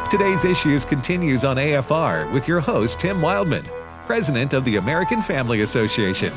Today's Issues continues on AFR with your host, Tim Wildman, President of the American Family Association.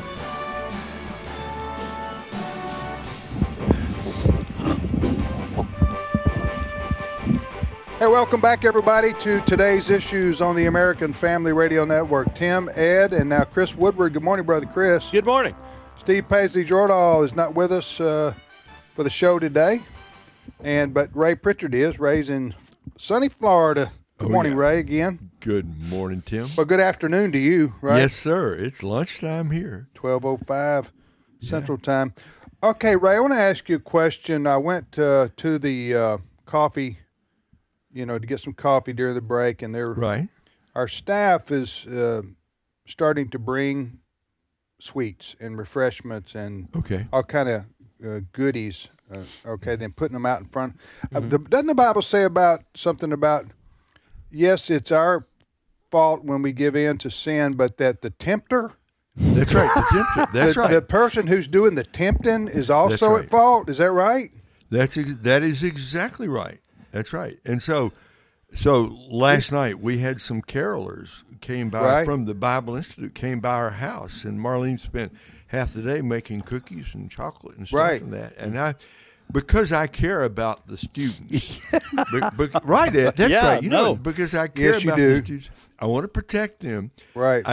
Hey, welcome back, everybody, to today's Issues on the American Family Radio Network. Tim, Ed, and now Chris Woodward. Good morning, Brother Chris. Good morning. Steve Paisley-Jordahl is not with us for the show today, but Ray Pritchard is. Ray's in sunny Florida. Good morning, Ray, again. Good morning, Tim. Well, good afternoon to you, right? Yes, sir. It's lunchtime here. 12:05 Central Time. Okay, Ray, I want to ask you a question. I went to the coffee, to get some coffee during the break, and our staff is starting to bring sweets and refreshments and all kind of goodies. Then putting them out in front. Doesn't the Bible say something about, yes, it's our fault when we give in to sin, but that the tempter? That's right, the tempter. That's right. The person who's doing the tempting is also at fault. Is that right? That is exactly right. That's right. And so last night we had some carolers came by from the Bible Institute, came by our house, and Marlene spent half the day making cookies and chocolate and stuff and that. And because I care about the students. Right, Ed, that's right. Because I care about the students. I want to protect them. Right.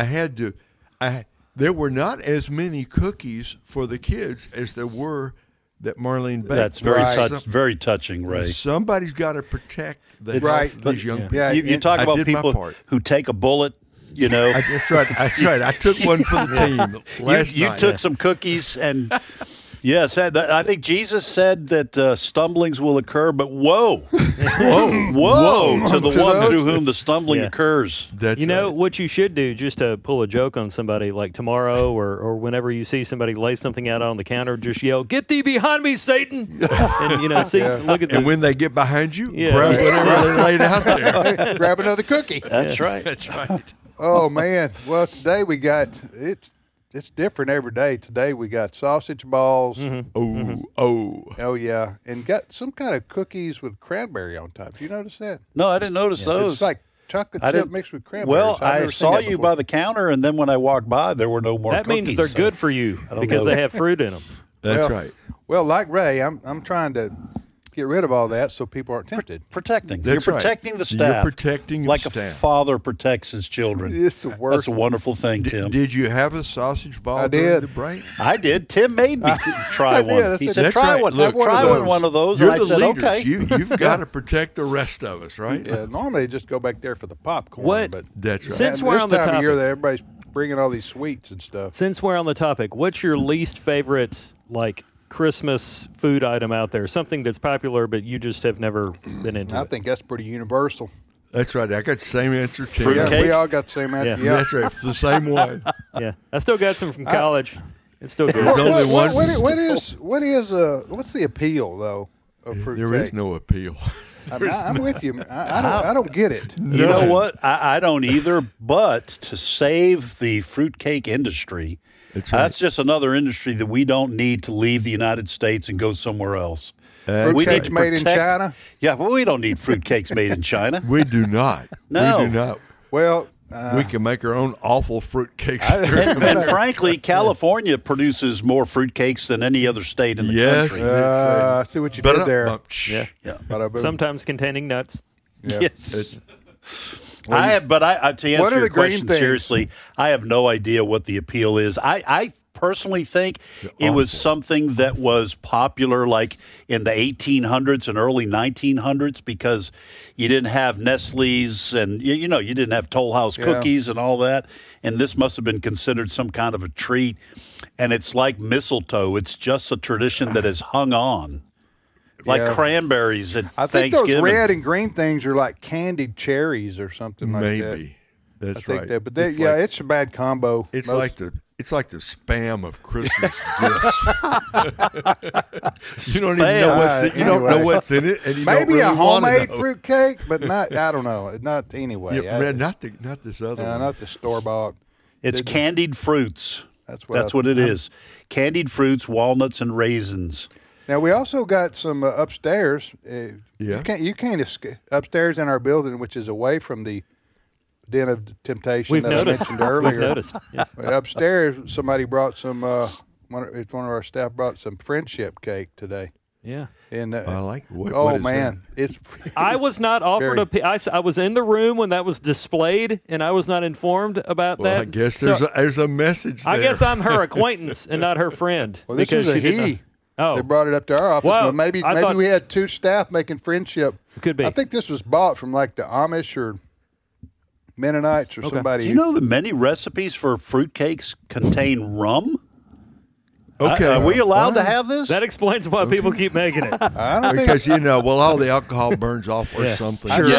There were not as many cookies for the kids as there were that Marlene baked. That's very touching, Ray. Somebody's got to protect these young people. Yeah, you talk about people who take a bullet, That's right. I took one for the team last night. You took some cookies and... Yes, I think Jesus said that stumblings will occur, but woe to the one through whom the stumbling occurs. That's what you should do, just to pull a joke on somebody, like tomorrow or whenever you see somebody lay something out on the counter, just yell, "Get thee behind me, Satan!" And look at. And when they get behind you, grab whatever they laid out there. Grab another cookie. That's right. That's right. Oh man! Well, today we got it. It's different every day. Today we got sausage balls. Mm-hmm. Oh yeah, and got some kind of cookies with cranberry on top. Did you notice that? No, I didn't notice those. It's like chocolate chip mixed with cranberry. Well, I saw you by the counter, and then when I walked by, there were no more cookies. That means they're good for you because they have fruit in them. That's right. Well, like Ray, I'm trying to get rid of all that so people aren't tempted. Protecting. That's You're protecting the staff. You're protecting like the staff. a father protects his children. It's the worst. That's a wonderful thing, Tim. Did you have a sausage ball I during did. the break? I did. Tim made me try one. He said, try one. Look, try one of those. You're and I the said, leaders. okay. You've got to protect the rest of us, right? Yeah, normally they just go back there for the popcorn. But that's right. Since we're on the this time of topic, year, everybody's bringing all these sweets and stuff. Since we're on the topic, what's your least favorite, Christmas food item out there? Something that's popular, but you just have never been into I think that's pretty universal. That's right. I got the same answer, Tim. Fruitcake? We all got the same answer. Yeah. That's right. It's the same one. Yeah. I still got some from college. It's still good. There's only one. What's the appeal, though, of fruitcake? There is no appeal. I'm with you. I don't get it. You know what? I don't either, but to save the fruitcake industry, that's just another industry that we don't need to leave the United States and go somewhere else. We need to made in China? Yeah, well, we don't need fruitcakes made in China. We do not. No. We do not. Well, we can make our own awful fruitcakes. And frankly, California produces more fruitcakes than any other state in the country. I see what you did there. Sometimes containing nuts. Yeah. Yes. To answer your question seriously, I have no idea what the appeal is. I personally think it was something that was popular like in the 1800s and early 1900s because you didn't have Nestle's and, you didn't have Toll House cookies and all that. And this must have been considered some kind of a treat. And it's like mistletoe. It's just a tradition that has hung on. Like cranberries at Thanksgiving. I think those red and green things are like candied cherries or something like that. Maybe. That's right. It's a bad combo. It's like the spam of Christmas gifts. You don't know what's in it, and you maybe don't really a homemade want to know. fruitcake, but not. I don't know. Not anyway. Not this other one. Not the store bought. It's candied fruits. That's what it is. Candied fruits, walnuts, and raisins. Now we also got some upstairs. You can't escape upstairs in our building, which is away from the den of temptation I mentioned earlier. We've noticed. Yes. Upstairs, somebody brought some. One of our staff brought some friendship cake today. Yeah. And I like. what man, that? it's. I was not offered I was in the room when that was displayed, and I was not informed about that. I guess there's a message there. I guess I'm her acquaintance and not her friend. Well, this is a he. Oh. They brought it up to our office. Well, maybe we had two staff making friendship. Could be. I think this was bought from like the Amish or Mennonites or somebody. Do you know that many recipes for fruitcakes contain rum? Okay. Are we allowed to have this? That explains why people keep making it. I don't because all the alcohol burns off or something. Sure.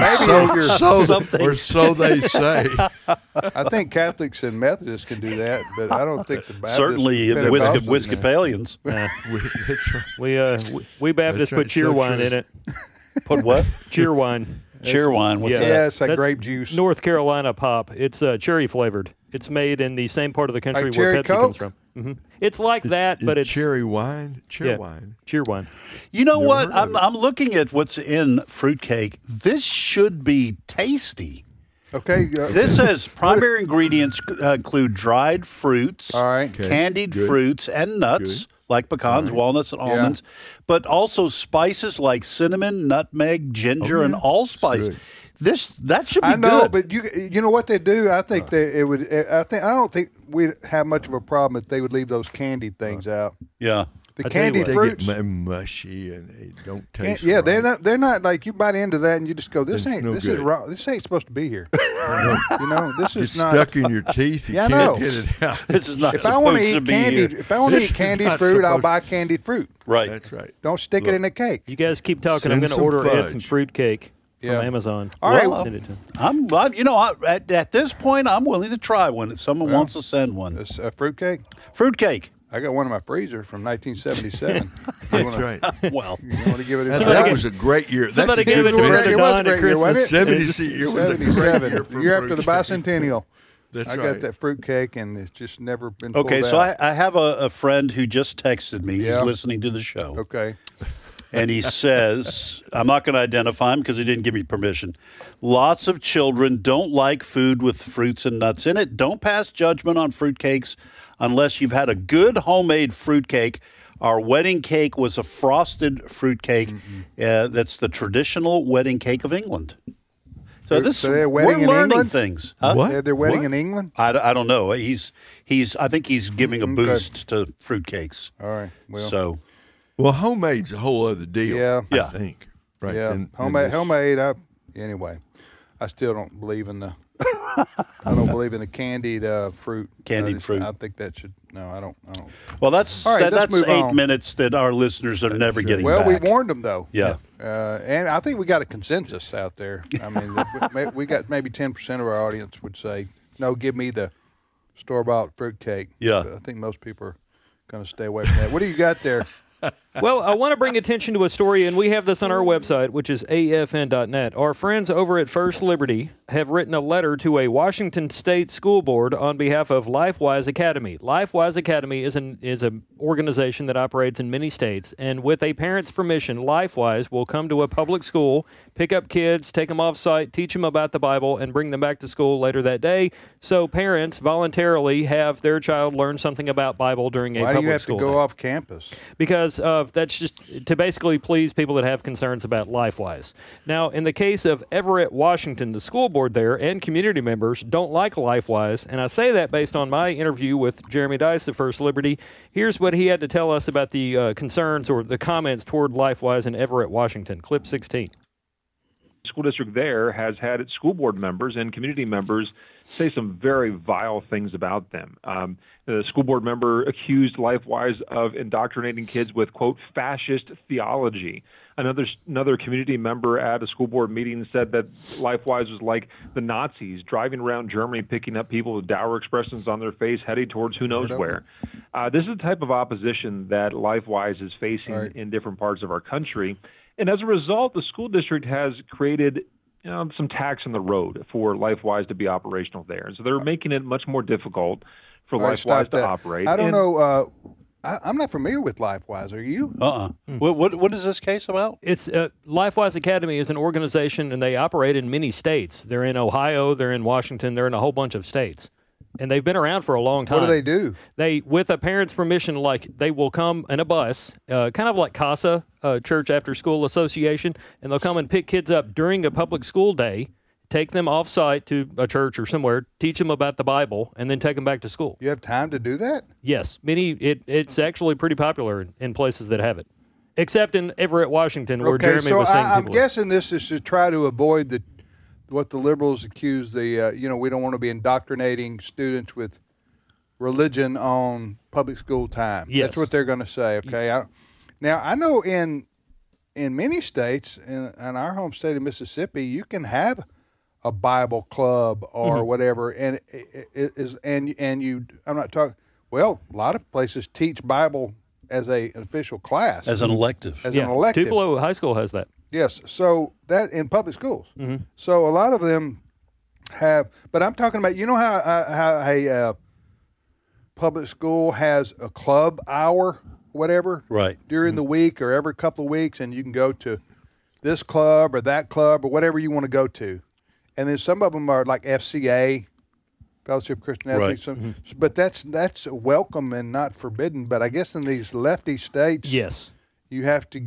So they say. I think Catholics and Methodists can do that, but I don't think the Baptists. Certainly the Episcopalians. We Baptists put cheerwine in it. Put what? Cheerwine. Cheerwine. What's that? Yeah, it's like That's grape juice. North Carolina pop. It's cherry flavored. It's made in the same part of the country like where Pepsi Coke? comes from. Mm-hmm. It's like that, but it's cherry wine. Cheerwine. Cheerwine. You know what? I'm looking at what's in fruitcake. This should be tasty. Okay. This says primary ingredients include dried fruits, candied fruits, and nuts. Like pecans, walnuts, and almonds, but also spices like cinnamon, nutmeg, ginger, and allspice. That should be good. I know, but you know what they do? I think it would. I don't think we'd have much of a problem if they would leave those candied things out. Yeah. The candied fruits they get mushy and they don't taste. Yeah, right. they're not like you bite into that and you just go, this no is good. wrong. This ain't supposed to be here. This is it's not stuck in your teeth. You can't get it out. This is not. If I want to eat candied fruit, I'll buy candied fruit. Right. That's right. Don't stick it in a cake. You guys keep talking. I'm going to order Ed some fruit cake from Amazon. All right. At this point, I'm willing to try one if someone wants to send one. It's a fruit cake. Fruit cake. I got one in my freezer from 1977. That's right. Well, you want to give it that was a great year. Somebody That's gave it to Brother Don at Christmas. 77 year was a great year for year after the bicentennial. That's I got that fruit cake, and it's just never been pulled so out. I have a friend who just texted me. He's listening to the show. Okay. And he says, I'm not going to identify him because he didn't give me permission. Lots of children don't like food with fruits and nuts in it. Don't pass judgment on fruitcakes unless you've had a good homemade fruitcake. Our wedding cake was a frosted fruitcake. That's the traditional wedding cake of England. So we're learning things. Huh? What? They're wedding in England? I don't know. I think he's giving a boost to fruitcakes. All right. Well, homemade's a whole other deal. I think. Right. Yeah. Homemade. Anyway, I still don't believe in the. I don't believe in the candied fruit. Candied fruit. I think that should. No, I don't. Well, that's 8 minutes that our listeners are never getting back. Well, we warned them though. Yeah. And I think we got a consensus out there. I mean, we got maybe 10% of our audience would say, "No, give me the store-bought fruit cake." Yeah. But I think most people are going to stay away from that. What do you got there? Well, I want to bring attention to a story, and we have this on our website, which is afn.net. Our friends over at First Liberty have written a letter to a Washington State school board on behalf of LifeWise Academy. LifeWise Academy is an organization that operates in many states, and with a parent's permission, LifeWise will come to a public school, pick up kids, take them off-site, teach them about the Bible, and bring them back to school later that day, so parents voluntarily have their child learn something about Bible during a public school day. Why do you have to go off campus? Because that's just to basically please people that have concerns about LifeWise. Now, in the case of Everett, Washington, the school board there and community members don't like LifeWise, and I say that based on my interview with Jeremy Dice of First Liberty. Here's what he had to tell us about the concerns or the comments toward LifeWise in Everett, Washington. Clip 16. The school district there has had its school board members and community members say some very vile things about them. The school board member accused LifeWise of indoctrinating kids with, quote, fascist theology. Another community member at a school board meeting said that LifeWise was like the Nazis, driving around Germany, picking up people with dour expressions on their face, heading towards who knows where. This is the type of opposition that LifeWise is facing in different parts of our country. And as a result, the school district has created some tax on the road for LifeWise to be operational there. And so they're making it much more difficult for LifeWise to operate. I don't know. I'm not familiar with LifeWise. Are you? What is this case about? It's LifeWise Academy is an organization, and they operate in many states. They're in Ohio, they're in Washington, they're in a whole bunch of states. And they've been around for a long time. What do they do? They, with a parent's permission, they will come in a bus, kind of like CASA, Church After School Association, and they'll come and pick kids up during a public school day, take them off-site to a church or somewhere, teach them about the Bible, and then take them back to school. You have time to do that? Yes. It's actually pretty popular in places that have it, except in Everett, Washington, where Jeremy was saying I'm guessing this is to try to avoid what the liberals accuse we don't want to be indoctrinating students with religion on public school time. Yes. That's what they're going to say, okay? Now, I know in many states, in our home state of Mississippi, you can have a Bible club or whatever, and I'm not talking. Well, a lot of places teach Bible as an official class, as an elective. Tupelo High School has that. Yes, so that in public schools. So a lot of them have, but I'm talking about. You know how a public school has a club hour, whatever, right, during the week or every couple of weeks, and you can go to this club or that club or whatever you want to go to. And then some of them are like FCA, Fellowship of Christian Athletes. Right. But that's welcome and not forbidden. But I guess in these lefty states, yes, you have to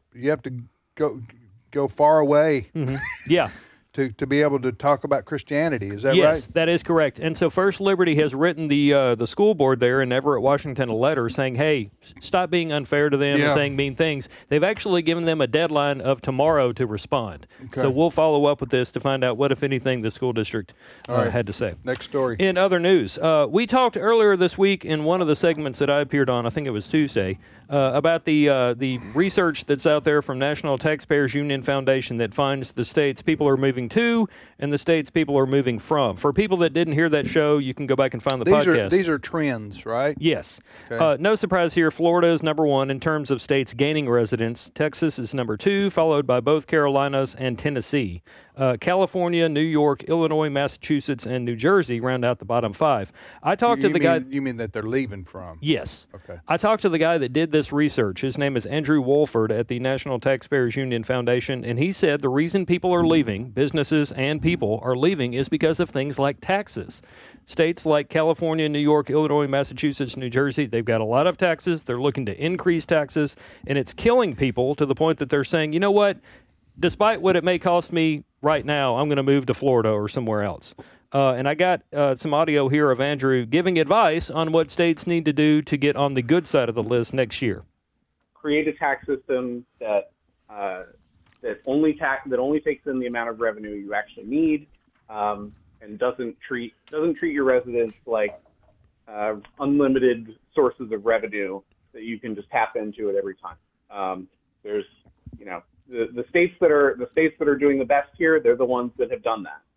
go far away. Yeah. To be able to talk about Christianity. Is that right? Yes, that is correct. And so First Liberty has written the school board there in Everett, Washington, a letter saying, hey, stop being unfair to them and saying mean things. They've actually given them a deadline of tomorrow to respond. Okay. So we'll follow up with this to find out what, if anything, the school district had to say. Next story. In other news, we talked earlier this week in one of the segments that I appeared on, I think it was Tuesday, about the research that's out there from National Taxpayers Union Foundation that finds the states people are moving to and the states people are moving from. For people that didn't hear that show, you can go back and find the podcast. These are trends, right? Yes. Okay. No surprise here. Florida is number one in terms of states gaining residents. Texas is number two, followed by both Carolinas and Tennessee. California, New York, Illinois, Massachusetts, and New Jersey round out the bottom five. I talked to the guy. You mean that they're leaving from? Yes. Okay. I talked to the guy that did this research. His name is Andrew Wolford at the National Taxpayers Union Foundation, and he said the reason people are leaving, businesses and people are leaving, is because of things like taxes. States like California, New York, Illinois, Massachusetts, New Jersey, they've got a lot of taxes. They're looking to increase taxes, and it's killing people to the point that they're saying, you know what? Despite what it may cost me right now, I'm going to move to Florida or somewhere else. And I got some audio here of Andrew giving advice on what states need to do to get on the good side of the list next year. Create a tax system that only takes in the amount of revenue you actually need, and doesn't treat your residents like unlimited sources of revenue that you can just tap into at every time. There's the states that are doing the best here, they're the ones that have done that.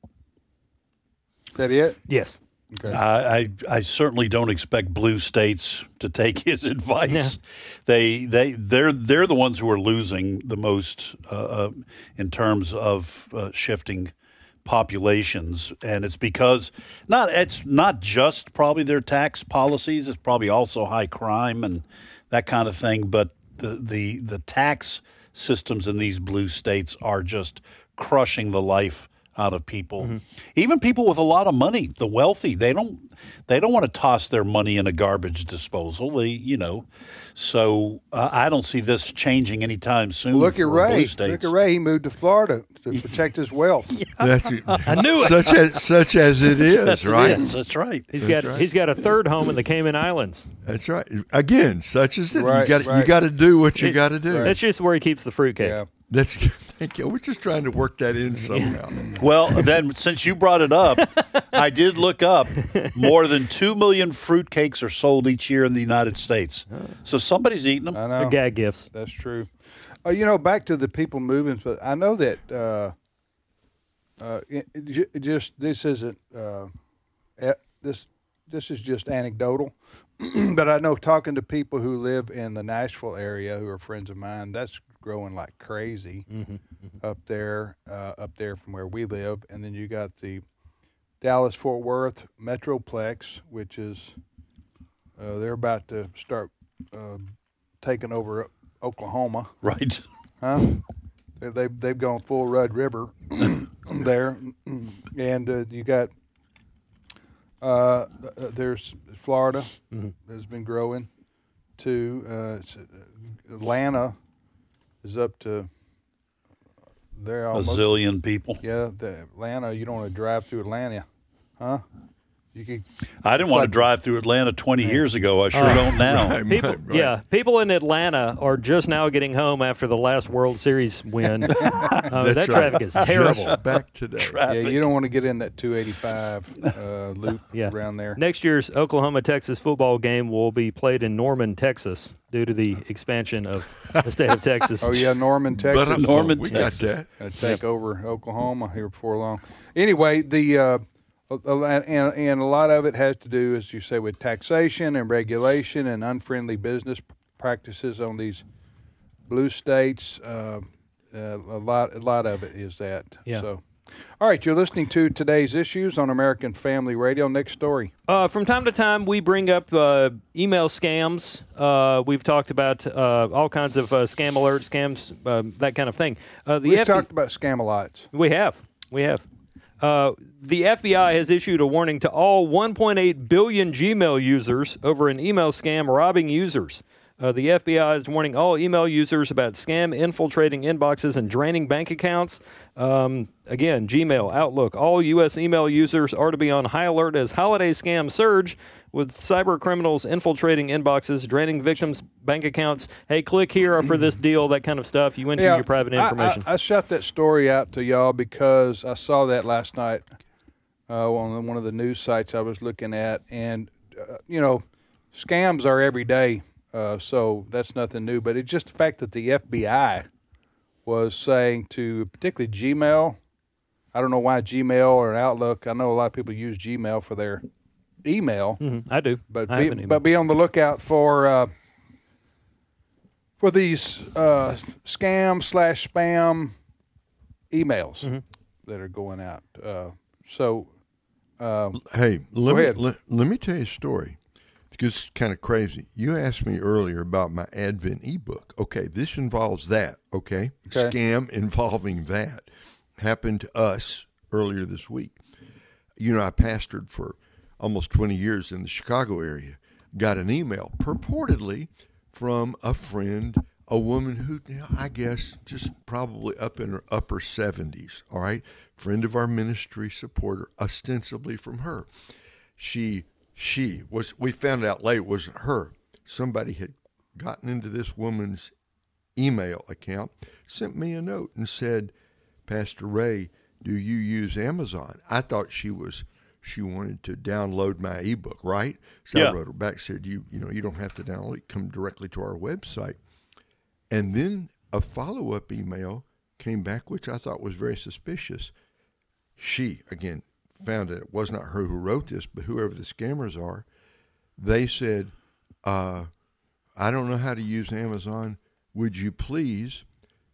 Is that it? Yes. Okay. I certainly don't expect blue states to take his advice. Yeah. They're the ones who are losing the most in terms of shifting populations, and it's because it's not just probably their tax policies. It's probably also high crime and that kind of thing. But the tax systems in these blue states are just crushing the life out of people. Mm-hmm. Even people with a lot of money, the wealthy, they don't want to toss their money in a garbage disposal. So I don't see this changing anytime soon. Look at Ray. Look at Ray. He moved to Florida to protect his wealth. I knew it. Such as it is, right? Yes, that's right. He's got a third home in the Cayman Islands. That's right. Again, such as it. Right, you got to do what you got to do. That's just where he keeps the fruitcake. Yeah. Thank you. We're just trying to work that in somehow. Well, then, since you brought it up, I did look up. More than 2 million fruitcakes are sold each year in the United States. So somebody's eating them. I know. They're gag gifts. That's true. Back to the people moving. But I know that this isn't this is just anecdotal. But I know talking to people who live in the Nashville area who are friends of mine, that's growing like crazy up there from where we live. And then you got the Dallas-Fort Worth Metroplex, which is they're about to start taking over Oklahoma. Right. Huh? They've gone full Red River there, and you got there's Florida has been growing too. Atlanta is up to they're almost a zillion people. Yeah, Atlanta. You don't want to drive through Atlanta, huh? I didn't want to drive through Atlanta 20 years ago. I sure don't now. People in Atlanta are just now getting home after the last World Series win. That traffic is terrible. Just back today. Yeah, you don't want to get in that 285 loop around there. Next year's Oklahoma-Texas football game will be played in Norman, Texas, due to the expansion of the state of Texas. Oh, yeah, Norman, Texas. But Norman, we Texas. got that. Going to take over Oklahoma here before long. Anyway, and a lot of it has to do, as you say, with taxation and regulation and unfriendly business practices on these blue states. A lot of it is that. Yeah. So, all right, you're listening to Today's Issues on American Family Radio. Next story. From time to time, we bring up email scams. We've talked about all kinds of scam alerts, scams, that kind of thing. We've talked about scam-a-lots. We have. The FBI has issued a warning to all 1.8 billion Gmail users over an email scam robbing users. The FBI is warning all email users about scam infiltrating inboxes and draining bank accounts. Again, Gmail, Outlook, all U.S. email users are to be on high alert as holiday scams surge, with cyber criminals infiltrating inboxes, draining victims' bank accounts. Hey, click here for this deal, that kind of stuff. You enter your private information. I shot that story out to y'all because I saw that last night on one of the news sites I was looking at. And, scams are every day, so that's nothing new. But it's just the fact that the FBI was saying to particularly Gmail, I don't know why Gmail or Outlook. I know a lot of people use Gmail for their email. I do. But be on the lookout for these scam/spam emails that are going out. Hey, let me tell you a story because it's kind of crazy. You asked me earlier about my Advent ebook. Okay, this involves that. Okay, scam involving that happened to us earlier this week. I pastored for almost 20 years in the Chicago area. Got an email purportedly from a friend, a woman who, I guess, just probably up in her upper 70s, all right? Friend of our ministry, supporter, ostensibly from her. She was, we found out later, wasn't her. Somebody had gotten into this woman's email account, sent me a note and said, Pastor Ray, do you use Amazon? I thought she wanted to download my ebook, right? So I wrote her back, said, you don't have to download it, come directly to our website. And then a follow-up email came back, which I thought was very suspicious. She, again, found that it was not her who wrote this, but whoever the scammers are, they said, I don't know how to use Amazon. Would you please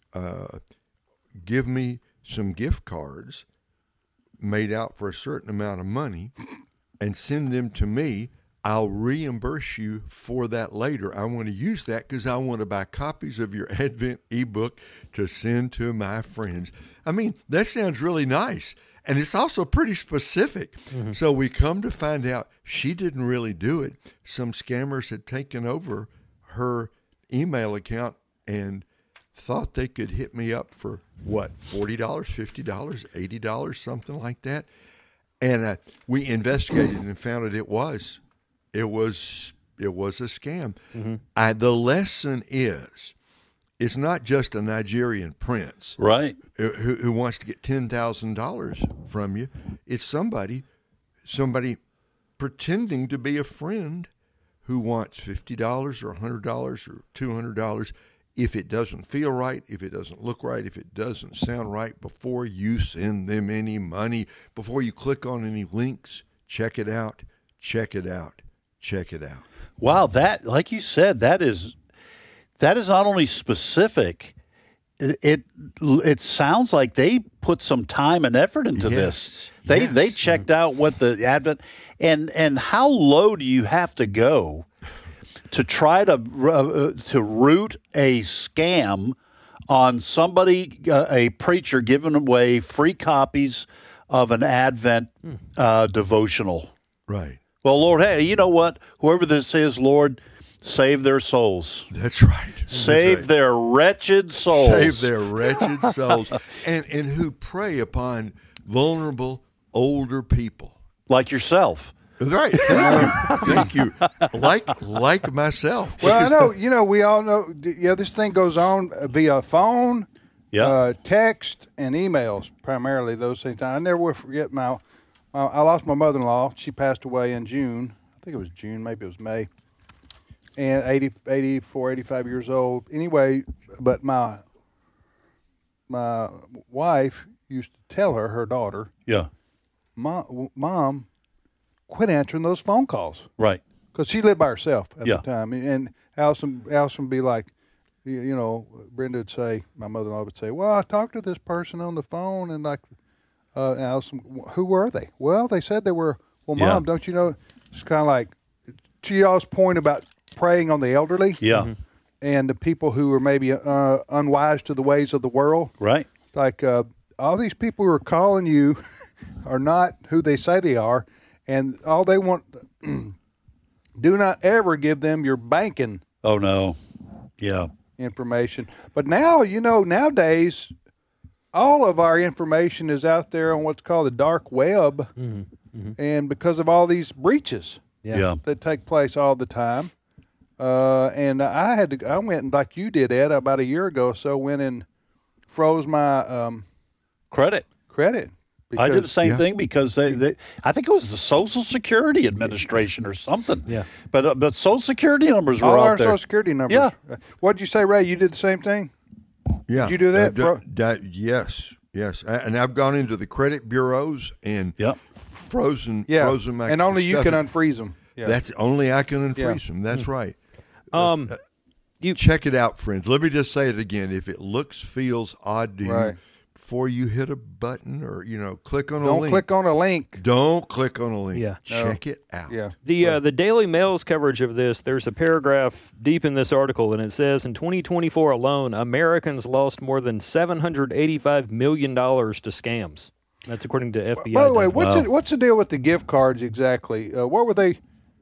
give me some gift cards made out for a certain amount of money and send them to me? I'll reimburse you for that later. I want to use that because I want to buy copies of your Advent ebook to send to my friends. I mean, that sounds really nice. And it's also pretty specific. Mm-hmm. So we come to find out she didn't really do it. Some scammers had taken over her email account and thought they could hit me up for what, $40, $50, $80, something like that. And we investigated and found it was a scam. Mm-hmm. The lesson is, it's not just a Nigerian prince, right, who wants to get $10,000 from you. It's somebody pretending to be a friend who wants $50 or $100 or $200. If it doesn't feel right, if it doesn't look right, if it doesn't sound right, before you send them any money, before you click on any links, check it out, check it out, check it out. Wow, that, like you said, that is not only specific, it sounds like they put some time and effort into this. They checked out what the Advent, and how low do you have to go to try to root a scam on somebody, a preacher giving away free copies of an Advent devotional. Right. Well, Lord, hey, you know what? Whoever this is, Lord, save their souls. That's right. Save their wretched souls. Save their wretched souls. And who prey upon vulnerable, older people. Like yourself. Right. Thank you. Like myself. Well, I know, we all know, this thing goes on via phone, text, and emails, primarily those things. I never will forget I lost my mother-in-law. She passed away in June. I think it was June, maybe it was May. And 84, 85 years old. Anyway, but my wife used to tell her daughter, Mom, quit answering those phone calls. Right. Because she lived by herself at the time. And Allison would be like, Brenda would say, my mother-in-law would say, well, I talked to this person on the phone, and Allison, who were they? Well, they said they were, Mom, don't you know? It's kind of like, to y'all's point about preying on the elderly. Yeah. And the people who are maybe unwise to the ways of the world. Right. Like, all these people who are calling you are not who they say they are. And all they want, do not ever give them your banking. Oh, no. Yeah. Information. But now, nowadays, all of our information is out there on what's called the dark web. Mm-hmm. Mm-hmm. And because of all these breaches that take place all the time. And I went and, like you did, Ed, about a year ago or so, went and froze my credit. Because, I did the same thing because I think it was the Social Security Administration or something. Yeah. But Social Security numbers were all out our there. Social Security numbers. Yeah. What'd you say, Ray? You did the same thing? Yeah. Did you do that? Yes. And I've gone into the credit bureaus and frozen my and only stuff. You can unfreeze them. Yeah. That's only I can unfreeze them. That's right. You check it out, friends. Let me just say it again. If it feels odd to you, before you hit a button or click on a link. Don't click on a link. Don't click on a link. Yeah. Check it out. Yeah. The Daily Mail's coverage of this, there's a paragraph deep in this article, and it says, in 2024 alone, Americans lost more than $785 million to scams. That's according to FBI. By the way, what's the deal with the gift cards exactly? What were they?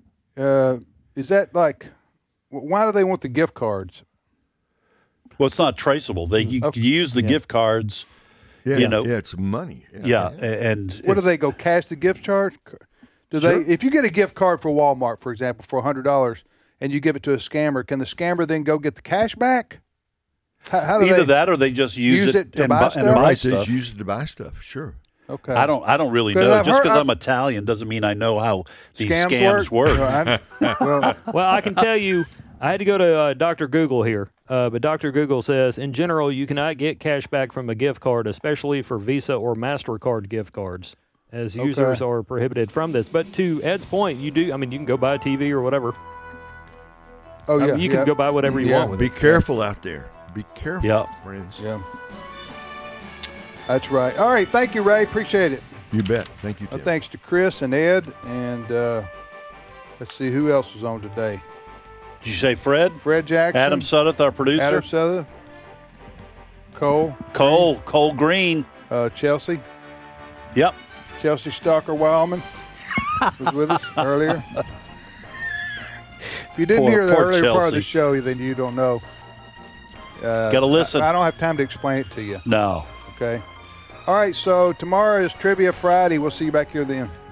Is that like? Why do they want the gift cards? Well, it's not traceable. You use the gift cards. Yeah, it's money. And what do they go cash the gift card? Do they? If you get a gift card for Walmart, for example, for $100, and you give it to a scammer, can the scammer then go get the cash back? How do Either that, or they just use it to buy stuff. Right, they use it to buy stuff. Sure. Okay. I don't really know. Just because I'm Italian doesn't mean I know how these scams work. Well, I can tell you. I had to go to Dr. Google here, but Dr. Google says, in general, you cannot get cash back from a gift card, especially for Visa or MasterCard gift cards, as users are prohibited from this. But to Ed's point, you can go buy a TV or whatever. Oh, yeah. You can go buy whatever you want with Be careful out there. Be careful, friends. Yeah. That's right. All right. Thank you, Ray. Appreciate it. You bet. Thank you, Tim. Thanks to Chris and Ed. And let's see who else was on today. Did you say Fred? Fred Jackson. Adam Sudduth, our producer. Adam Sudduth. Cole Green. Chelsea. Yep. Chelsea Stalker Wildman was with us earlier. If you didn't hear the earlier part of the show, then you don't know. Got to listen. I don't have time to explain it to you. No. Okay. All right, so tomorrow is Trivia Friday. We'll see you back here then.